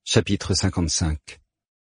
Chapitre 55.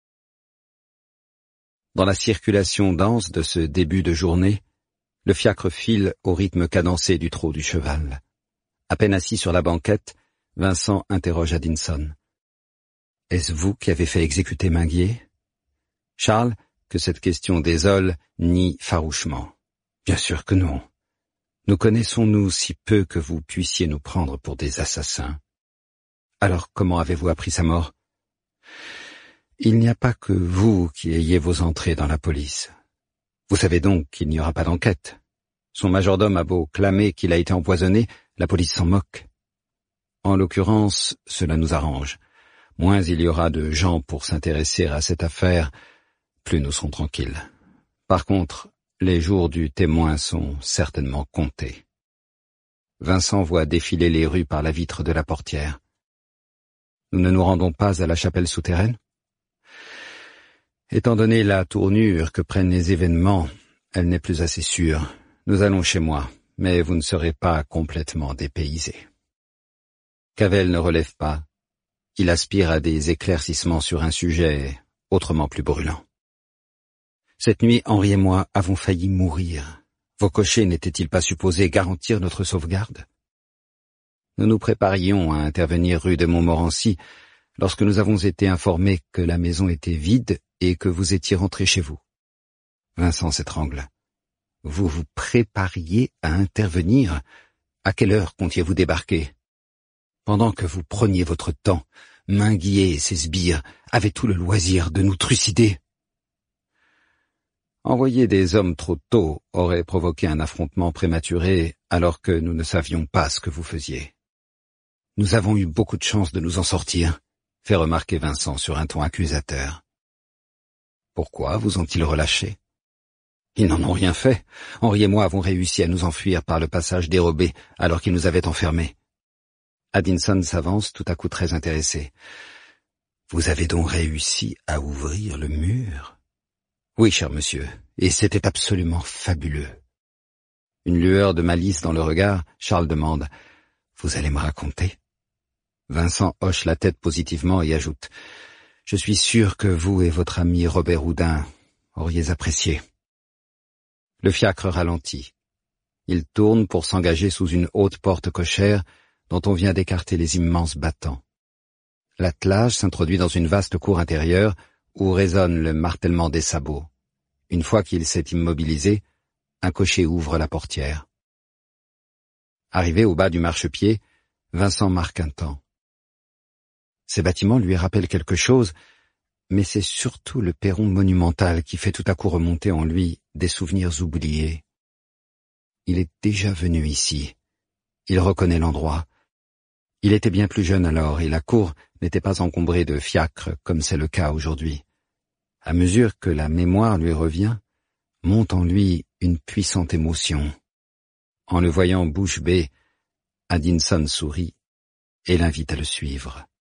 Dans la circulation dense de ce début de journée, le fiacre file au rythme cadencé du trot du cheval. À peine assis sur la banquette, Vincent interroge Addinson. « Est-ce vous qui avez fait exécuter Minguier ?» Charles, que cette question désole, nie farouchement. « Bien sûr que non. Nous connaissons-nous si peu que vous puissiez nous prendre pour des assassins. Alors comment avez-vous appris sa mort ? Il n'y a pas que vous qui ayez vos entrées dans la police. Vous savez donc qu'il n'y aura pas d'enquête. Son majordome a beau clamer qu'il a été empoisonné, la police s'en moque. En l'occurrence, cela nous arrange. Moins il y aura de gens pour s'intéresser à cette affaire, plus nous serons tranquilles. Par contre, les jours du témoin sont certainement comptés. Vincent voit défiler les rues par la vitre de la portière. Nous ne nous rendons pas à la chapelle souterraine ? Étant donné la tournure que prennent les événements, elle n'est plus assez sûre. Nous allons chez moi, mais vous ne serez pas complètement dépaysés. Cavell ne relève pas. Il aspire à des éclaircissements sur un sujet autrement plus brûlant. Cette nuit, Henri et moi avons failli mourir. Vos cochers n'étaient-ils pas supposés garantir notre sauvegarde ? Nous nous préparions à intervenir rue de Montmorency lorsque nous avons été informés que la maison était vide et que vous étiez rentrés chez vous. Vincent s'étrangle. Vous vous prépariez à intervenir ? À quelle heure comptiez-vous débarquer ? Pendant que vous preniez votre temps, Minguier et ses sbires avaient tout le loisir de nous trucider. Envoyer des hommes trop tôt aurait provoqué un affrontement prématuré alors que nous ne savions pas ce que vous faisiez. Nous avons eu beaucoup de chance de nous en sortir, fait remarquer Vincent sur un ton accusateur. Pourquoi vous ont-ils relâchés ? Ils n'en ont rien fait. Henri et moi avons réussi à nous enfuir par le passage dérobé alors qu'ils nous avaient enfermés. Addinson s'avance tout à coup très intéressé. Vous avez donc réussi à ouvrir le mur ? Oui, cher monsieur, et c'était absolument fabuleux. Une lueur de malice dans le regard, Charles demande « Vous allez me raconter ?» Vincent hoche la tête positivement et ajoute « Je suis sûr que vous et votre ami Robert Houdin auriez apprécié. » Le fiacre ralentit. Il tourne pour s'engager sous une haute porte cochère dont on vient d'écarter les immenses battants. L'attelage s'introduit dans une vaste cour intérieure où résonne le martèlement des sabots. Une fois qu'il s'est immobilisé, un cocher ouvre la portière. Arrivé au bas du marchepied, Vincent marque un temps. Ces bâtiments lui rappellent quelque chose, mais c'est surtout le perron monumental qui fait tout à coup remonter en lui des souvenirs oubliés. Il est déjà venu ici. Il reconnaît l'endroit. Il était bien plus jeune alors et la cour n'était pas encombrée de fiacres comme c'est le cas aujourd'hui. À mesure que la mémoire lui revient, monte en lui une puissante émotion. En le voyant bouche bée, Addinson sourit et l'invite à le suivre.